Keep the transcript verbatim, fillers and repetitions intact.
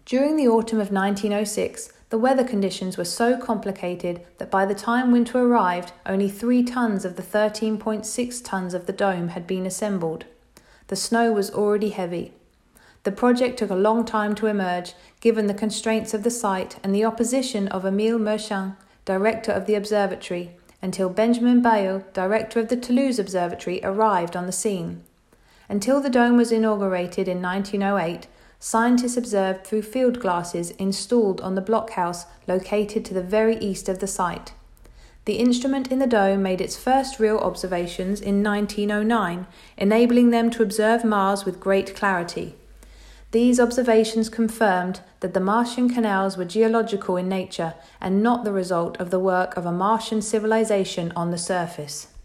During the autumn of nineteen oh six, the weather conditions were so complicated that by the time winter arrived, only three tons of the thirteen point six tons of the dome had been assembled. The snow was already heavy. The project took a long time to emerge, given the constraints of the site and the opposition of Émile Merschin, director of the observatory, until Benjamin Bayeux, director of the Toulouse Observatory, arrived on the scene. Until the dome was inaugurated in nineteen oh eight, scientists observed through field glasses installed on the blockhouse located to the very east of the site. The instrument in the dome made its first real observations in nineteen oh nine, enabling them to observe Mars with great clarity. These observations confirmed that the Martian canals were geological in nature and not the result of the work of a Martian civilization on the surface.